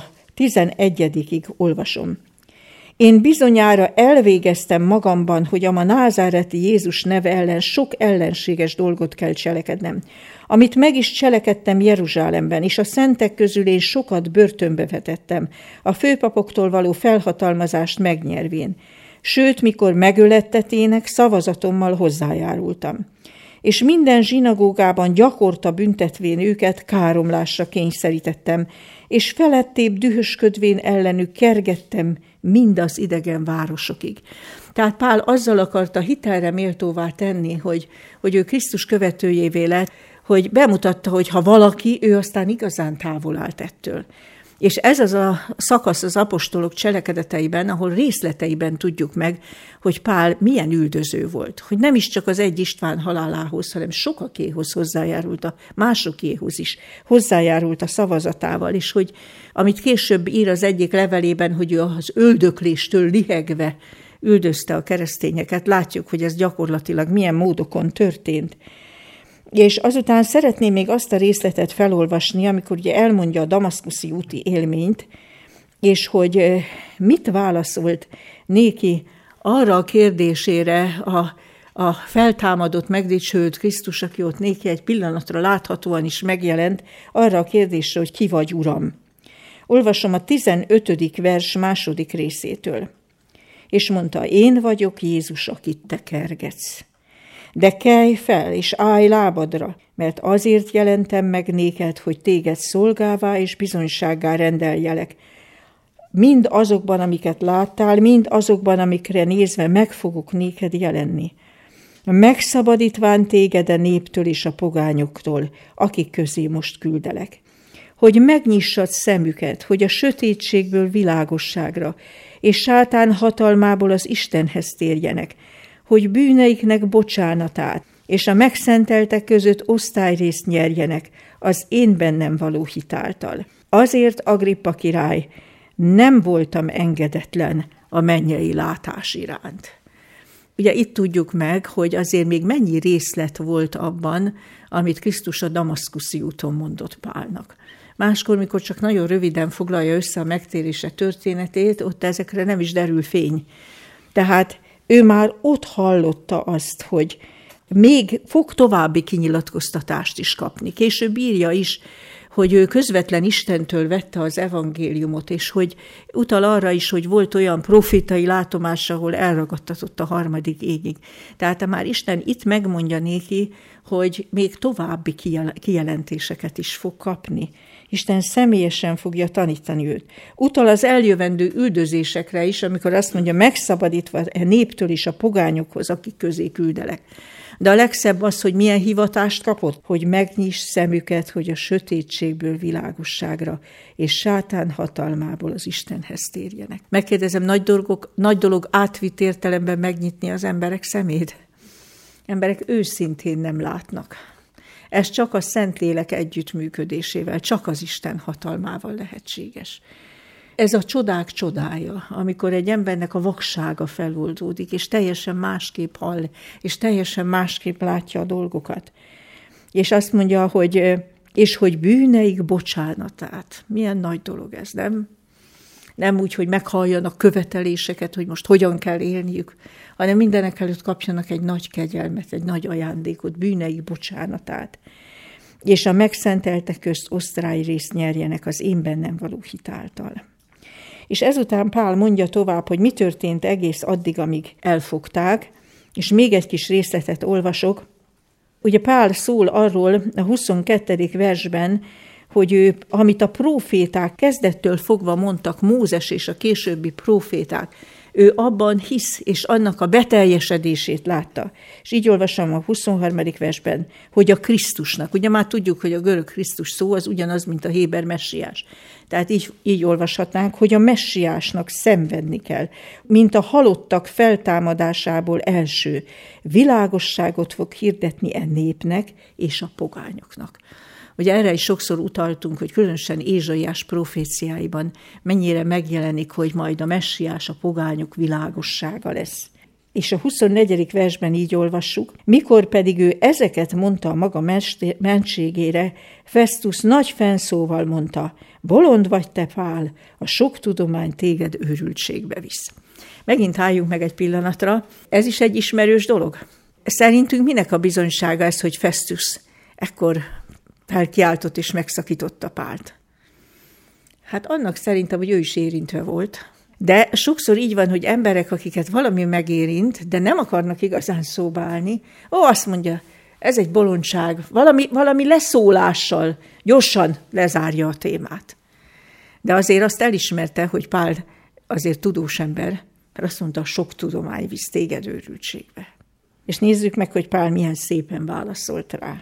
11-ig olvasom. Én bizonyára elvégeztem magamban, hogy a názáreti Jézus neve ellen sok ellenséges dolgot kell cselekednem, amit meg is cselekedtem Jeruzsálemben, és a szentek közül én sokat börtönbe vetettem, a főpapoktól való felhatalmazást megnyervén. Sőt, mikor megölettetének, szavazatommal hozzájárultam. És minden zsinagógában gyakorta büntetvén őket káromlásra kényszerítettem, és felettébb dühösködvén ellenük kergettem mind az idegen városokig. Tehát Pál azzal akarta hitelre méltóvá tenni, hogy ő Krisztus követőjévé lett, hogy bemutatta, hogy ha valaki, ő aztán igazán távol állt ettől. És ez az a szakasz az apostolok cselekedeteiben, ahol részleteiben tudjuk meg, hogy Pál milyen üldöző volt. Hogy nem is csak az egy István halálához, hanem sokakéhoz hozzájárult, a másokéhoz is hozzájárult a szavazatával, és hogy amit később ír az egyik levelében, hogy ő az öldökléstől lihegve üldözte a keresztényeket, látjuk, hogy ez gyakorlatilag milyen módokon történt. És azután szeretném még azt a részletet felolvasni, amikor ugye elmondja a damaszkuszi úti élményt, és hogy mit válaszolt néki arra a kérdésére a feltámadott, megdicsőült Krisztus, aki ott néki egy pillanatra láthatóan is megjelent, arra a kérdésre, hogy ki vagy, Uram. Olvasom a 15. vers második részétől. És mondta, én vagyok Jézus, akit te kergetsz. De kelj fel, és állj lábadra, mert azért jelentem meg néked, hogy téged szolgává és bizonysággá rendeljelek. Mind azokban, amiket láttál, mind azokban, amikre nézve meg fogok néked jelenni. Megszabadítván téged a néptől és a pogányoktól, akik közé most küldelek. Hogy megnyissad szemüket, hogy a sötétségből világosságra, és sátán hatalmából az Istenhez térjenek, hogy bűneiknek bocsánatát, és a megszenteltek között osztályrészt nyerjenek az én bennem való hitáltal. Azért, Agrippa király, nem voltam engedetlen a mennyei látás iránt. Ugye itt tudjuk meg, hogy azért még mennyi részlet volt abban, amit Krisztus a damaszkuszi úton mondott Pálnak. Máskor, mikor csak nagyon röviden foglalja össze a megtérése történetét, ott ezekre nem is derül fény. Tehát ő már ott hallotta azt, hogy még fog további kinyilatkoztatást is kapni. Később írja is, hogy ő közvetlen Istentől vette az evangéliumot, és hogy utal arra is, hogy volt olyan profétai látomás, ahol elragadtatott a harmadik égig. Tehát már Isten itt megmondja néki, hogy még további kijelentéseket is fog kapni. Isten személyesen fogja tanítani őt. Utal az eljövendő üldözésekre is, amikor azt mondja, megszabadítva a néptől is a pogányokhoz, akik közé küldelek. De a legszebb az, hogy milyen hivatást kapott, hogy megnyis szemüket, hogy a sötétségből világosságra, és sátán hatalmából az Istenhez térjenek. Megkérdezem, nagy dolog átvitt értelemben megnyitni az emberek szemét? Emberek őszintén nem látnak. Ez csak a Szentlélek együttműködésével, csak az Isten hatalmával lehetséges. Ez a csodák csodája, amikor egy embernek a vaksága feloldódik, és teljesen másképp hall, és teljesen másképp látja a dolgokat. És azt mondja, hogy bűneik bocsánatát. Milyen nagy dolog ez, nem? Nem úgy, hogy meghalljanak követeléseket, hogy most hogyan kell élniük, hanem mindenek előtt kapjanak egy nagy kegyelmet, egy nagy ajándékot, bűneik bocsánatát. És a megszenteltek közt osztrály részt nyerjenek az én bennem való hit által. És ezután Pál mondja tovább, hogy mi történt egész addig, amíg elfogták, és még egy kis részletet olvasok. Ugye Pál szól arról a 22. versben, hogy ő, amit a próféták kezdettől fogva mondtak, Mózes és a későbbi próféták, ő abban hisz, és annak a beteljesedését látta. És így olvasom a 23. versben, hogy a Krisztusnak, ugye már tudjuk, hogy a görög Krisztus szó az ugyanaz, mint a héber messiás. Tehát így olvashatnánk, hogy a messiásnak szenvedni kell, mint a halottak feltámadásából első. Világosságot fog hirdetni e népnek és a pogányoknak. Ugye erre is sokszor utaltunk, hogy különösen Ézsaiás proféciáiban mennyire megjelenik, hogy majd a messiás a pogányok világossága lesz. És a 24. versben így olvassuk, mikor pedig ő ezeket mondta a maga mentségére, Festus nagy fennszóval mondta, bolond vagy te, Pál, a sok tudomány téged őrültségbe visz. Megint álljunk meg egy pillanatra, ez is egy ismerős dolog. Szerintünk minek a bizonysága ez, hogy Festus ekkor felkiáltott és megszakította Pált? Hát annak szerintem, hogy ő is érintve volt. De sokszor így van, hogy emberek, akiket valami megérint, de nem akarnak igazán szóba állni, azt mondja, ez egy bolondság, valami leszólással gyorsan lezárja a témát. De azért azt elismerte, hogy Pál azért tudós ember, mert azt mondta, sok tudomány visz téged őrültségbe. És nézzük meg, hogy Pál milyen szépen válaszolt rá.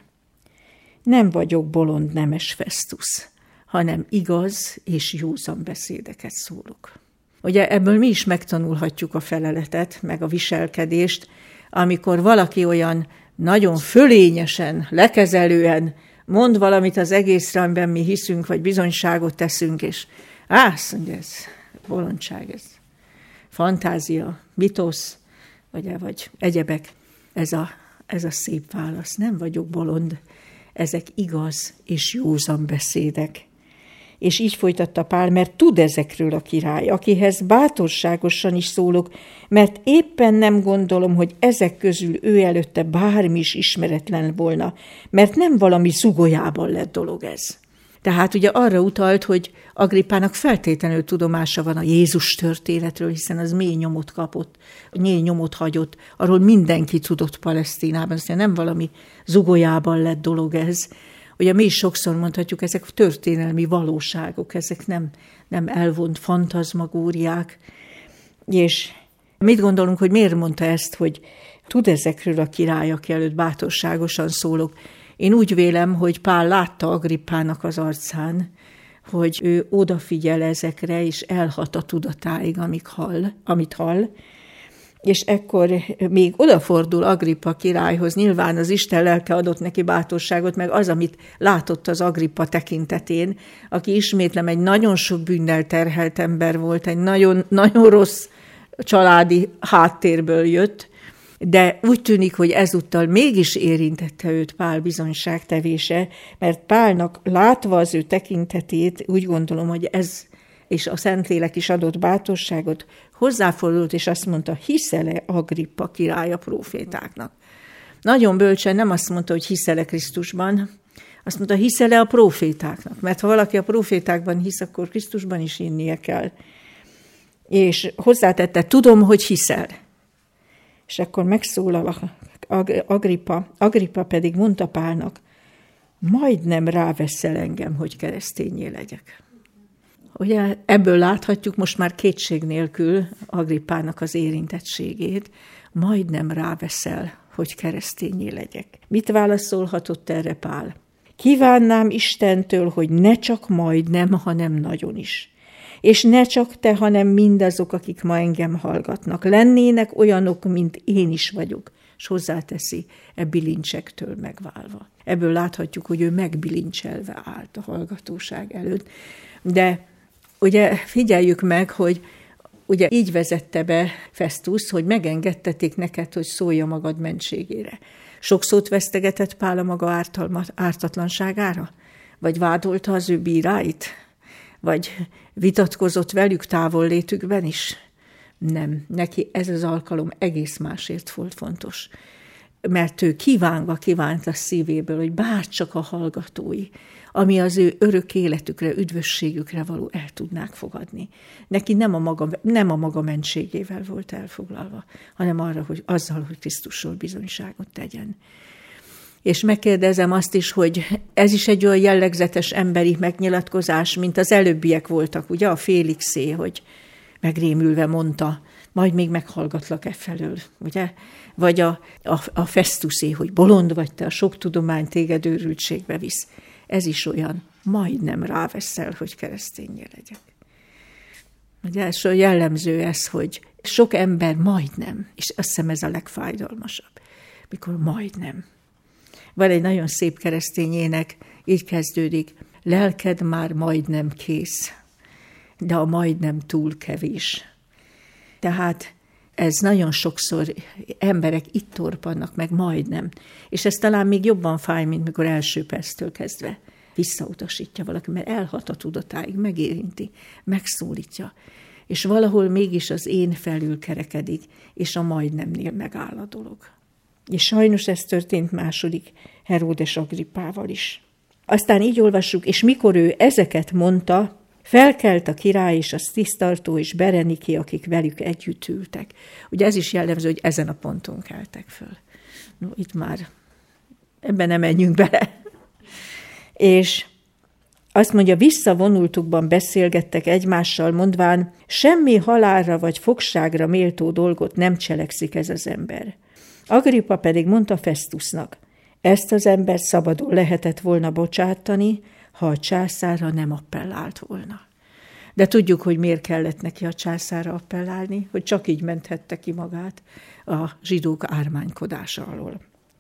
Nem vagyok bolond nemes Festus, hanem igaz és józan beszédeket szólok. Ugye ebből mi is megtanulhatjuk a feleletet, meg a viselkedést, amikor valaki olyan nagyon fölényesen, lekezelően mond valamit az egészre, amiben mi hiszünk, vagy bizonyságot teszünk, és azt mondja, ez bolondság, ez fantázia, mitosz, vagy egyebek. Ez a szép válasz. Nem vagyok bolond, ezek igaz és józan beszédek. És így folytatta Pál, mert tud ezekről a király, akihez bátorságosan is szólok, mert éppen nem gondolom, hogy ezek közül ő előtte bármi is ismeretlen volna, mert nem valami zugolyában lett dolog ez. Tehát ugye arra utalt, hogy Agrippának feltétlenül tudomása van a Jézus történetről, hiszen az mély nyomot kapott, mély nyomot hagyott, arról mindenki tudott Palesztinában, aztán nem valami zugolyában lett dolog ez. Ugye mi is sokszor mondhatjuk, ezek történelmi valóságok, ezek nem elvont fantazmagóriák. És mit gondolunk, hogy miért mondta ezt, hogy tud ezekről a király, aki előtt bátorságosan szólok? Én úgy vélem, hogy Pál látta Agrippának az arcán, hogy ő odafigyel ezekre, és elhat a tudatáig, amit hall. És ekkor még odafordul Agrippa királyhoz, nyilván az Isten lelke adott neki bátorságot, meg az, amit látott az Agrippa tekintetén, aki ismétlem egy nagyon sok bűnnel terhelt ember volt, egy nagyon, nagyon rossz családi háttérből jött, de úgy tűnik, hogy ezúttal mégis érintette őt Pál bizonyságtevése, mert Pálnak látva az ő tekintetét, úgy gondolom, hogy ez és a Szentlélek is adott bátorságot, hozzáfordult, és azt mondta, hiszel-e Agrippa király a prófétáknak? Nagyon bölcsen nem azt mondta, hogy hiszel-e Krisztusban, azt mondta, hiszel-e a prófétáknak? Mert ha valaki a prófétákban hisz, akkor Krisztusban is hinnie kell. És hozzátette, tudom, hogy hiszel. És akkor megszólal Agrippa pedig mondta Pálnak, majdnem ráveszel engem, hogy kereszténnyé legyek. Ugye ebből láthatjuk most már kétség nélkül Agrippának az érintettségét, majdnem ráveszel, hogy kereszténnyé legyek. Mit válaszolhatott erre Pál? Kívánnám Istentől, hogy ne csak majdnem, hanem nagyon is. És ne csak te, hanem mindazok, akik ma engem hallgatnak. Lennének olyanok, mint én is vagyok. És hozzáteszi, bilincsektől megválva. Ebből láthatjuk, hogy ő megbilincselve állt a hallgatóság előtt. De ugye figyeljük meg, hogy ugye így vezette be Festus, hogy megengedtetik neked, hogy szólj a magad mentségére. Sok szót vesztegetett Pál a maga ártatlanságára? Vagy vádolta az ő bíráit? Vagy vitatkozott velük távollétükben is? Nem, neki ez az alkalom egész másért volt fontos. Mert ő kívánt a szívéből, hogy bárcsak a hallgatói, ami az ő örök életükre, üdvösségükre való el tudnák fogadni. Neki nem a maga mentségével volt elfoglalva, hanem azzal, hogy Krisztusról bizonyságot tegyen. És megkérdezem azt is, hogy ez is egy olyan jellegzetes emberi megnyilatkozás, mint az előbbiek voltak, ugye a Félixé, hogy megrémülve mondta, majd még meghallgatlak felől, ugye? Vagy a Festusé, hogy bolond vagy te, a sok tudomány téged őrültségbe visz. Ez is olyan, majdnem ráveszel, hogy kereszténnyé legyek. Ugye ez jellemző ez, hogy sok ember majdnem, és azt hiszem ez a legfájdalmasabb, mikor majdnem. Van egy nagyon szép keresztény ének, így kezdődik, lelked már majdnem kész, de a majdnem túl kevés. Tehát ez nagyon sokszor emberek itt torpannak meg majdnem, és ez talán még jobban fáj, mint mikor első perctől kezdve visszautasítja valaki, mert elhat a tudatáig, megérinti, megszólítja, és valahol mégis az én felül kerekedik, és a majdnemnél megáll a dolog. És sajnos ez történt második Heródes Agrippával is. Aztán így olvassuk, és mikor ő ezeket mondta, felkelt a király és a tisztartó és Bereniki, akik velük együtt ültek. Ugye ez is jellemző, hogy ezen a ponton keltek föl. No, itt már ebben nem menjünk bele. És azt mondja, visszavonultukban beszélgettek egymással, mondván, semmi halálra vagy fogságra méltó dolgot nem cselekszik ez az ember. Agrippa pedig mondta Festusnak, ezt az ember szabadon lehetett volna bocsátani, ha a császárra nem appellált volna. De tudjuk, hogy miért kellett neki a császárra appellálni, hogy csak így menthette ki magát a zsidók ármánykodása alól.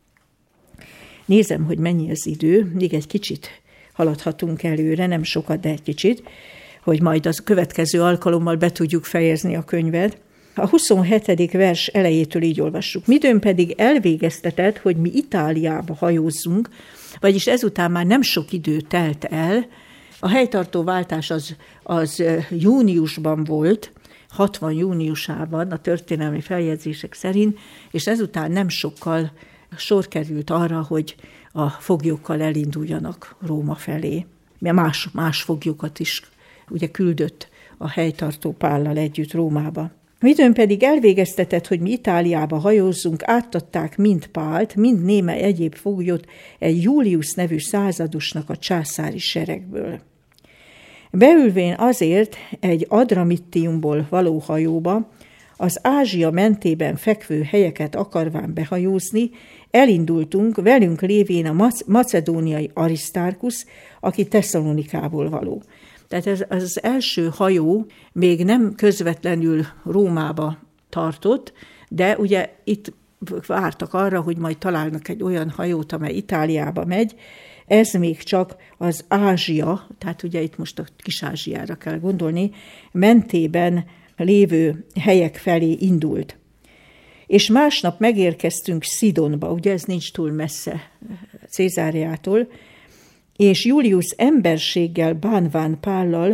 Nézem, hogy mennyi az idő, még egy kicsit haladhatunk előre, nem sokat, de egy kicsit, hogy majd az következő alkalommal be tudjuk fejezni a könyvet. A 27. vers elejétől így olvassuk. Midőn pedig elvégeztetett, hogy mi Itáliába hajózzunk, vagyis ezután már nem sok idő telt el. A helytartó váltás az júniusban volt, 60 júniusában a történelmi feljegyzések szerint, és ezután nem sokkal sor került arra, hogy a foglyokkal elinduljanak Róma felé. Más foglyokat is ugye küldött a helytartó Pállal együtt Rómába. Midőn pedig elvégeztetett, hogy mi Itáliába hajózzunk, átadták mind Pált, mind néme egyéb foglyot egy Julius nevű századosnak a császári seregből. Beülvén azért egy Adramittiumból való hajóba, az Ázsia mentében fekvő helyeket akarván behajózni, elindultunk velünk lévén a macedóniai Arisztárkusz, aki Tesszalonikából való. Tehát ez az első hajó még nem közvetlenül Rómába tartott, de ugye itt vártak arra, hogy majd találnak egy olyan hajót, amely Itáliába megy. Ez még csak az Ázsia, tehát ugye itt most a Kis-Ázsiára kell gondolni, mentében lévő helyek felé indult. És másnap megérkeztünk Szidonba, ugye ez nincs túl messze Cézáriától, és Julius emberséggel bánván Pállal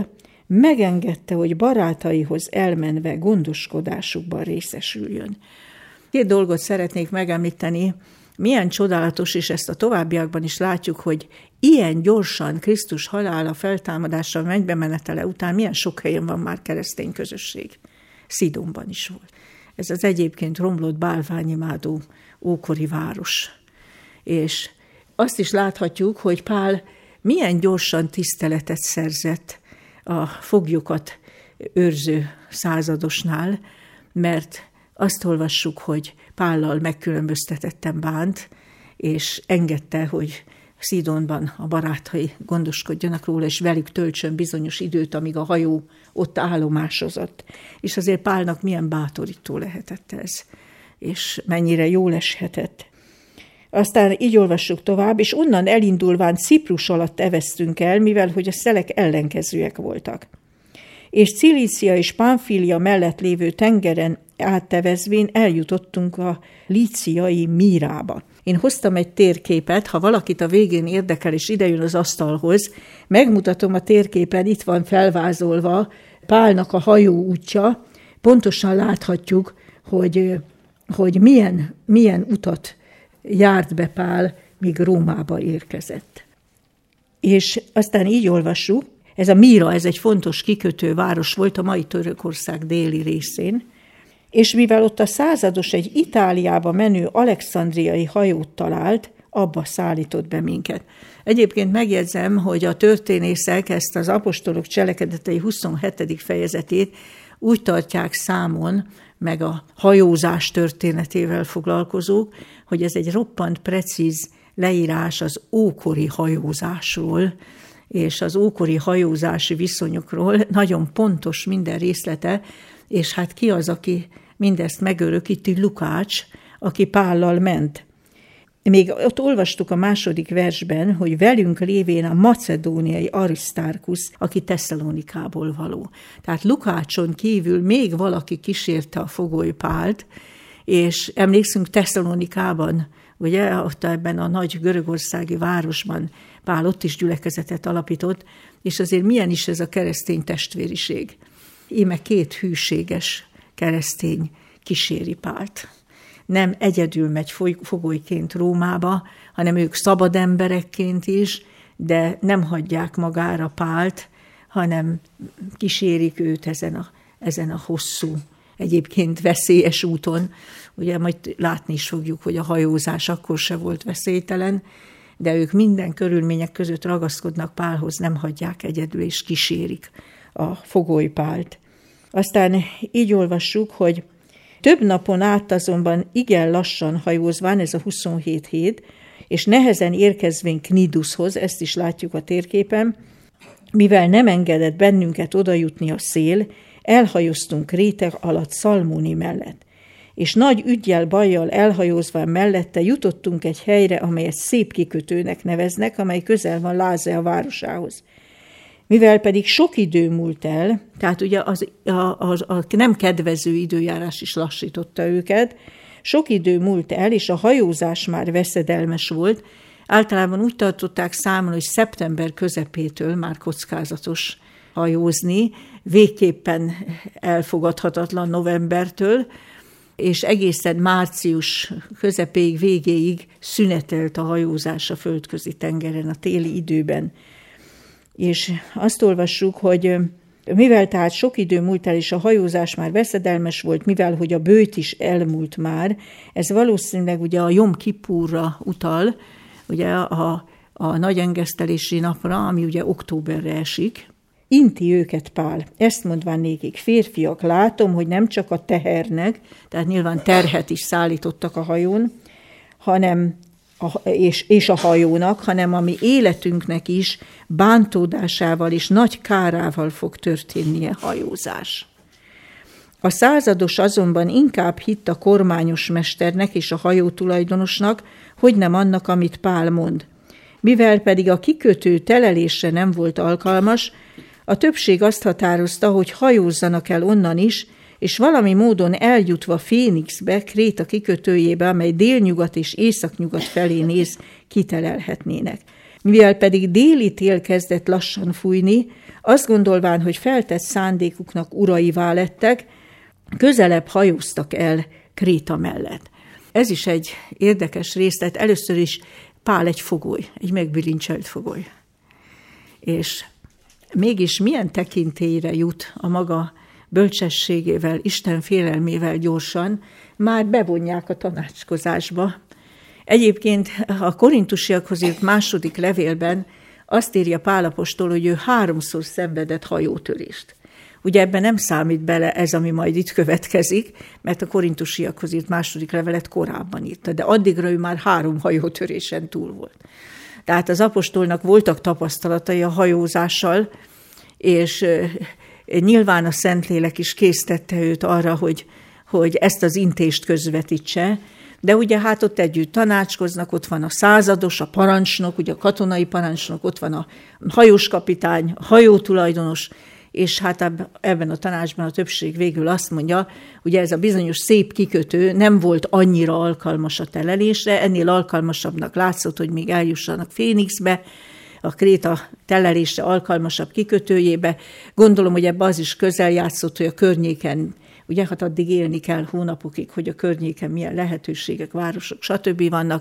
megengedte, hogy barátaihoz elmenve gondoskodásukban részesüljön. 2 dolgot szeretnék megemlíteni. Milyen csodálatos, és ezt a továbbiakban is látjuk, hogy ilyen gyorsan Krisztus halála, feltámadása, mennybe menetele után milyen sok helyen van már keresztény közösség. Szidonban is volt. Ez az egyébként romlott bálványimádó ókori város. És azt is láthatjuk, hogy Pál milyen gyorsan tiszteletet szerzett a foglyokat őrző századosnál, mert azt olvassuk, hogy Pállal megkülönböztetetten bánt, és engedte, hogy Szidonban a barátai gondoskodjanak róla, és velük töltsön bizonyos időt, amíg a hajó ott állomásozott. És azért Pálnak milyen bátorító lehetett ez, és mennyire jól eshetett. Aztán így olvassuk tovább, és onnan elindulván Ciprus alatt eveztünk el, mivel hogy a szelek ellenkezőek voltak. És Cilícia és Pamfília mellett lévő tengeren áttevezvén eljutottunk a líciai Mírába. Én hoztam egy térképet, ha valakit a végén érdekel, és idejön az asztalhoz, megmutatom a térképen, itt van felvázolva Pálnak a hajó útja, pontosan láthatjuk, hogy milyen utat járt be Pál, míg Rómába érkezett. És aztán így olvassuk, ez a Míra, ez egy fontos kikötőváros volt a mai Törökország déli részén, és mivel ott a százados egy Itáliába menő alexandriai hajót talált, abba szállított be minket. Egyébként megjegyzem, hogy a történészek ezt az apostolok cselekedetei 27. fejezetét úgy tartják számon, meg a hajózás történetével foglalkozók, hogy ez egy roppant precíz leírás az ókori hajózásról, és az ókori hajózási viszonyokról, nagyon pontos minden részlete, és hát ki az, aki mindezt megörökíti? Lukács, aki Pállal ment. Még ott olvastuk a 2. versben, hogy velünk lévén a macedóniai Arisztárkusz, aki Tesszalonikából való. Tehát Lukácson kívül még valaki kísérte a fogoly Pált, és emlékszünk Tesszalonikában, ugye, ott ebben a nagy görögországi városban Pál ott is gyülekezetet alapított, és azért milyen is ez a keresztény testvériség. Íme 2 hűséges keresztény kíséri Pált. Nem egyedül megy fogolyként Rómába, hanem ők szabad emberekként is, de nem hagyják magára Pált, hanem kísérik őt ezen a hosszú, egyébként veszélyes úton. Ugye majd látni is fogjuk, hogy a hajózás akkor se volt veszélytelen, de ők minden körülmények között ragaszkodnak Pálhoz, nem hagyják egyedül, és kísérik a fogoly Pált. Aztán így olvassuk, hogy több napon át azonban igen lassan hajózván, ez a 27 hét, és nehezen érkezvén Knidushoz, ezt is látjuk a térképen, mivel nem engedett bennünket odajutni a szél, elhajóztunk Kréte alatt Szalmóni mellett. És nagy üggyel, bajjal elhajózván mellette jutottunk egy helyre, amelyet szép kikötőnek neveznek, amely közel van Lázea városához. Mivel pedig sok idő múlt el, tehát ugye a nem kedvező időjárás is lassította őket, sok idő múlt el, és a hajózás már veszedelmes volt, általában úgy tartották számon, hogy szeptember közepétől már kockázatos hajózni, végképpen elfogadhatatlan novembertől, és egészen március közepéig, végéig szünetelt a hajózás a földközi tengeren a téli időben. És azt olvassuk, hogy mivel tehát sok idő múlt el, és a hajózás már veszedelmes volt, mivel hogy a bőt is elmúlt már, ez valószínűleg ugye a Jom Kipurra utal, ugye a nagy engesztelési napra, ami ugye októberre esik. Inti őket Pál, ezt mondván nékik: férfiak, látom, hogy nem csak a tehernek, tehát nyilván terhet is szállítottak a hajón, és a hajónak, hanem a mi életünknek is bántódásával és nagy kárával fog történnie hajózás. A százados azonban inkább hitt a kormányos mesternek és a hajó tulajdonosnak, hogy nem annak, amit Pál mond. Mivel pedig a kikötő telelésre nem volt alkalmas, a többség azt határozta, hogy hajózzanak el onnan is, és valami módon eljutva Fénixbe, Kréta kikötőjébe, amely délnyugat és északnyugat felé néz, kitelelhetnének. Mivel pedig déli tél kezdett lassan fújni, azt gondolván, hogy feltett szándékuknak uraivá lettek, közelebb hajóztak el Kréta mellett. Ez is egy érdekes részlet. Először is Pál egy fogoly, egy megbilincselt fogoly. És mégis milyen tekintélyre jut a maga bölcsességével, Isten félelmével gyorsan, már bevonják a tanácskozásba. Egyébként a korintusiakhoz írt második levélben azt írja Pál apostol, hogy ő 3-szor szenvedett hajótörést. Ugye ebben nem számít bele ez, ami majd itt következik, mert a korintusiakhoz írt második levelet korábban írta, de addigra ő már 3 hajótörésen túl volt. Tehát az apostolnak voltak tapasztalatai a hajózással, és nyilván a Szentlélek is késztette őt arra, hogy ezt az intést közvetítse, de ugye hát ott együtt tanácskoznak, ott van a százados, a parancsnok, ugye a katonai parancsnok, ott van a hajóskapitány, a hajótulajdonos, és hát ebben a tanácsban a többség végül azt mondja, ugye ez a bizonyos szép kikötő nem volt annyira alkalmas a telelésre, ennél alkalmasabbnak látszott, hogy még eljussanak Fénixbe, a Kréta telelésre alkalmasabb kikötőjébe. Gondolom, hogy ebbe az is közel játszott, hogy a környéken, ugye hát addig élni kell hónapokig, hogy a környéken milyen lehetőségek, városok, stb. Vannak,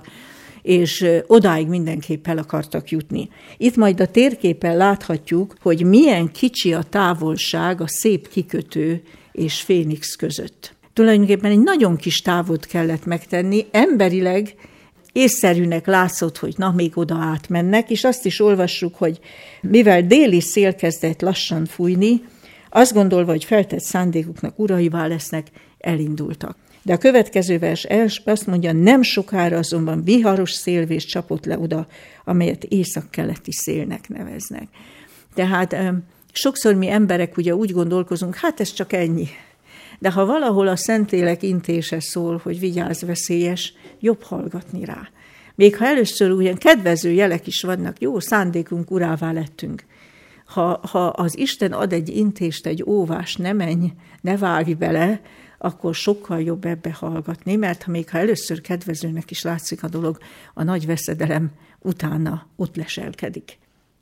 és odáig mindenképp el akartak jutni. Itt majd a térképen láthatjuk, hogy milyen kicsi a távolság a szép kikötő és Fénix között. Tulajdonképpen egy nagyon kis távot kellett megtenni, emberileg észszerűnek látszott, hogy na, még oda átmennek, és azt is olvassuk, hogy mivel déli szél kezdett lassan fújni, azt gondolva, hogy feltett szándékuknak uraivá lesznek, elindultak. De a következő vers azt mondja, nem sokára azonban viharos szélvés csapott le oda, amelyet északkeleti szélnek neveznek. Tehát sokszor mi emberek ugye úgy gondolkozunk, hát ez csak ennyi. De ha valahol a Szentlélek intése szól, hogy vigyázz, veszélyes, jobb hallgatni rá. Még ha először ugyan kedvező jelek is vannak, jó szándékunk urává lettünk. Ha az Isten ad egy intést, egy óvást, ne menj, ne vágj bele, akkor sokkal jobb ebbe hallgatni, mert ha először kedvezőnek is látszik a dolog, a nagy veszedelem utána ott leselkedik.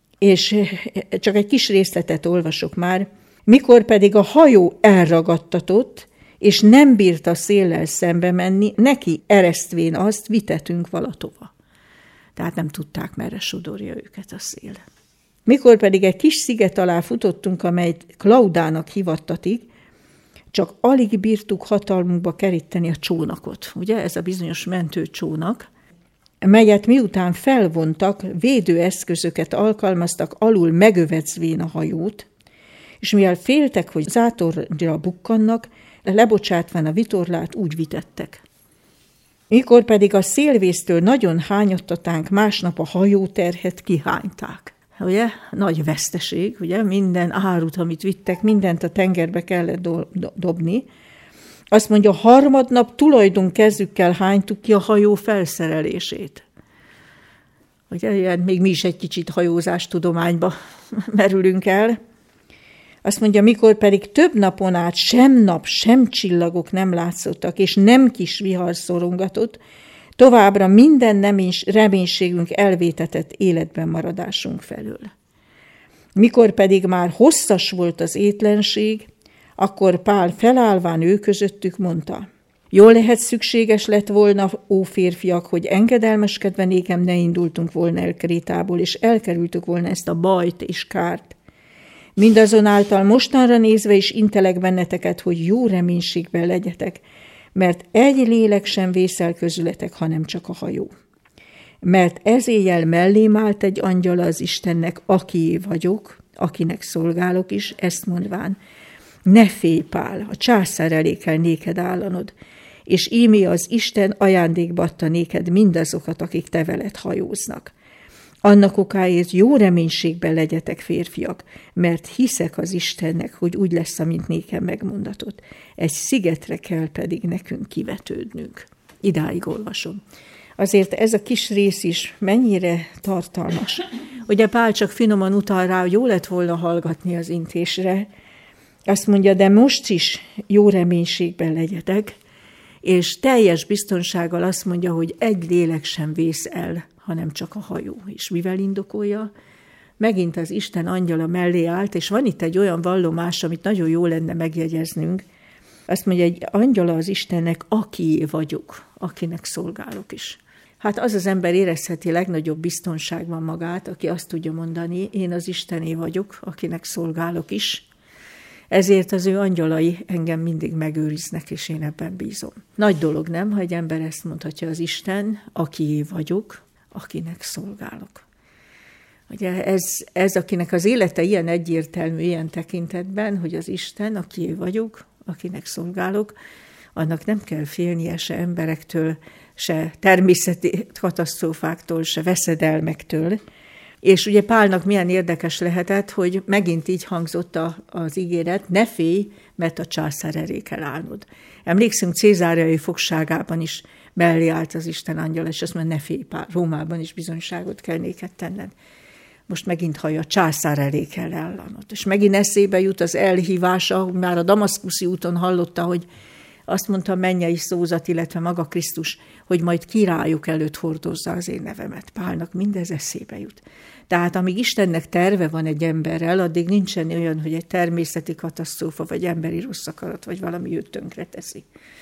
És csak egy kis részletet olvasok már. Mikor pedig a hajó elragadtatott, és nem bírt a széllel szembe menni, neki eresztvén azt vitetünk valatova. Tehát nem tudták, merre sodorja őket a szél. Mikor pedig egy kis sziget alá futottunk, amelyet Klaudának hivattatik, csak alig bírtuk hatalmunkba keríteni a csónakot. Ugye ez a bizonyos mentőcsónak, melyet miután felvontak, védőeszközöket alkalmaztak alul megövezvén a hajót, és mivel féltek, hogy zátorra bukkannak, lebocsátván a vitorlát úgy vitettek. Mikor pedig a szélvésztől nagyon hányattatánk, másnap a hajóterhet kihányták. Ugye? Nagy veszteség, ugye? Minden árut, amit vittek, mindent a tengerbe kellett dobni. Azt mondja, harmadnap tulajdon kezükkel hánytuk ki a hajó felszerelését. Ugye? Még mi is egy kicsit hajózástudományba merülünk el. Azt mondja, mikor pedig több napon át sem nap, sem csillagok nem látszottak, és nem kis vihar szorongatott, továbbra minden reménységünk elvétetett életben maradásunk felől. Mikor pedig már hosszas volt az étlenség, akkor Pál felállván ő közöttük mondta, jól lehet szükséges lett volna, ó férfiak, hogy engedelmeskedve nékem ne indultunk volna el Krétából, és elkerültük volna ezt a bajt és kárt. Mindazonáltal mostanra nézve is intelek benneteket, hogy jó reménységben legyetek, mert egy lélek sem vészel közületek, hanem csak a hajó. Mert ez éjjel mellém állt egy angyal az Istennek, akié vagyok, akinek szolgálok is, ezt mondván, ne félj, Pál, a császár elé kell néked állanod, és ímé az Isten ajándékba adta néked mindazokat, akik te veled hajóznak. Annak okáért jó reménységben legyetek, férfiak, mert hiszek az Istennek, hogy úgy lesz, amint nékem megmondatott. Egy szigetre kell pedig nekünk kivetődnünk. Idáig olvasom. Azért ez a kis rész is mennyire tartalmas. Ugye Pál csak finoman utal rá, hogy jó lett volna hallgatni az intésre. Azt mondja, de most is jó reménységben legyetek, és teljes biztonsággal azt mondja, hogy egy lélek sem vész el, hanem csak a hajó. És mivel indokolja? Megint az Isten angyala mellé állt, és van itt egy olyan vallomás, amit nagyon jó lenne megjegyeznünk. Azt mondja, egy angyala az Istennek, akié vagyok, akinek szolgálok is. Hát az az ember érezheti legnagyobb biztonságban magát, aki azt tudja mondani, én az Istené vagyok, akinek szolgálok is. Ezért az ő angyalai engem mindig megőriznek, és én ebben bízom. Nagy dolog, nem, ha egy ember ezt mondhatja, az Isten, akié vagyok, akinek szolgálok. Ugye ez, akinek az élete ilyen egyértelmű, ilyen tekintetben, hogy az Isten, akié vagyok, akinek szolgálok, annak nem kell félnie se emberektől, se természeti katasztrófáktól, se veszedelmektől. És ugye Pálnak milyen érdekes lehetett, hogy megint így hangzott az ígéret, ne félj, mert a császár elé kell állnod. Emlékszünk, Cézáreai fogságában is mellé állt az Isten angyala, és azt mondja, ne félj, Pál, Rómában is bizonyságot kell néked tenned. Most megint hallja, a császár elé kell állanod. És megint eszébe jut az elhívása, már a damaszkuszi úton hallotta, hogy azt mondta a mennyei szózat, illetve maga Krisztus, hogy majd királyok előtt hordozza az én nevemet. Pálnak mindez eszébe jut. Tehát amíg Istennek terve van egy emberrel, addig nincsen olyan, hogy egy természeti katasztrófa, vagy emberi rossz akarat, vagy valami őt tönkre teszi.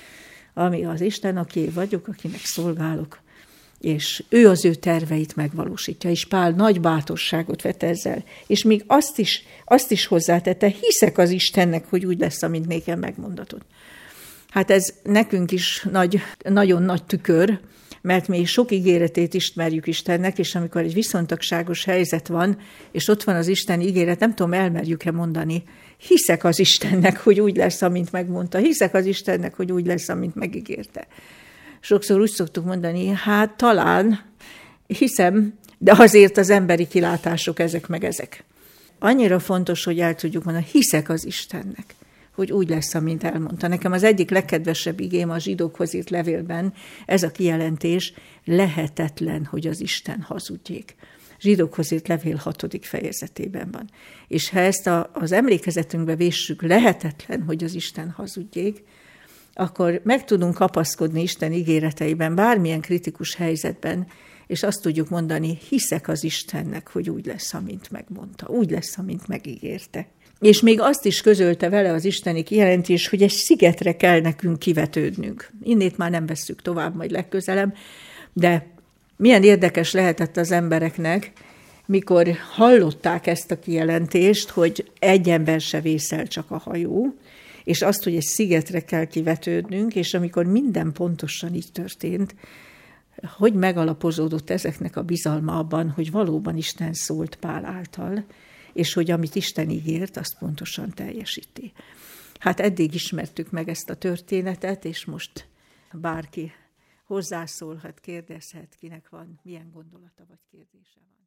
Ami az Isten, aki vagyok, akinek szolgálok, és ő az ő terveit megvalósítja, és Pál nagy bátorságot vet ezzel. És még azt is hozzátette, hiszek az Istennek, hogy úgy lesz, amint nékem megmondatod. Hát ez nekünk is nagyon nagy tükör, mert mi sok ígéretét ismerjük Istennek, és amikor egy viszontagságos helyzet van, és ott van az Isten ígéret, nem tudom, elmerjük-e mondani, hiszek az Istennek, hogy úgy lesz, amint megmondta, hiszek az Istennek, hogy úgy lesz, amint megígérte. Sokszor úgy szoktuk mondani, hát talán hiszem, de azért az emberi kilátások ezek meg ezek. Annyira fontos, hogy el tudjuk mondani, hiszek az Istennek, hogy úgy lesz, amint elmondta. Nekem az egyik legkedvesebb igém a zsidókhoz írt levélben, ez a kijelentés, lehetetlen, hogy az Isten hazudjék. Zsidókhoz írt levél 6. fejezetében van. És ha ezt az emlékezetünkbe véssük, lehetetlen, hogy az Isten hazudjék, akkor meg tudunk kapaszkodni Isten ígéreteiben, bármilyen kritikus helyzetben, és azt tudjuk mondani, hiszek az Istennek, hogy úgy lesz, amint megmondta, úgy lesz, amint megígérte. És még azt is közölte vele az isteni kijelentés, hogy egy szigetre kell nekünk kivetődnünk. Innét már nem vesszük tovább, majd legközelebb, de milyen érdekes lehetett az embereknek, mikor hallották ezt a kijelentést, hogy egy ember se vészel, csak a hajó, és azt, hogy egy szigetre kell kivetődnünk, és amikor minden pontosan így történt, hogy megalapozódott ezeknek a bizalma abban, hogy valóban Isten szólt Pál által, és hogy amit Isten ígért, azt pontosan teljesíti. Hát eddig ismertük meg ezt a történetet, és most bárki hozzászólhat, kérdezhet, kinek van, milyen gondolata vagy kérdése van.